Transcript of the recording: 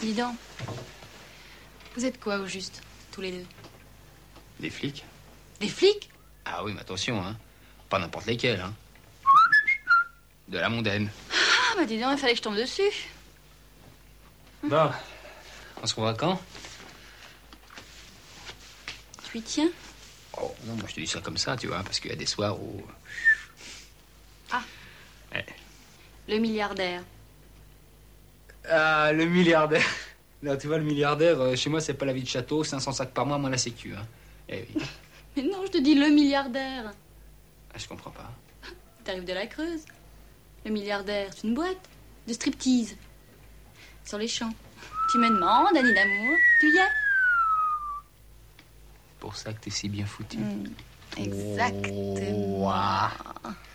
Dis donc. Vous êtes quoi, au juste, tous les deux? Des flics. Des flics? Ah oui, mais attention, hein. Pas n'importe lesquels, hein. De la mondaine. Ah, bah dis donc, il fallait que je tombe dessus. Bon, on se revoit quand? Tu y tiens? Oh, non, moi je te dis ça comme ça, tu vois, parce qu'il y a des soirs où... Ah. Ouais. Le milliardaire. Ah, le milliardaire. Là, tu vois, le milliardaire, chez moi, c'est pas la vie de château, 500 sacs par mois, moins la sécu, hein. Eh oui. Mais non, je te dis le milliardaire. Ah, je comprends pas. T'arrives de la Creuse. Le milliardaire, c'est une boîte de striptease. Sur les champs. Tu me demandes, Annie d'amour, tu y es? Pour ça que t'es si bien foutu. Exactement. Ouah.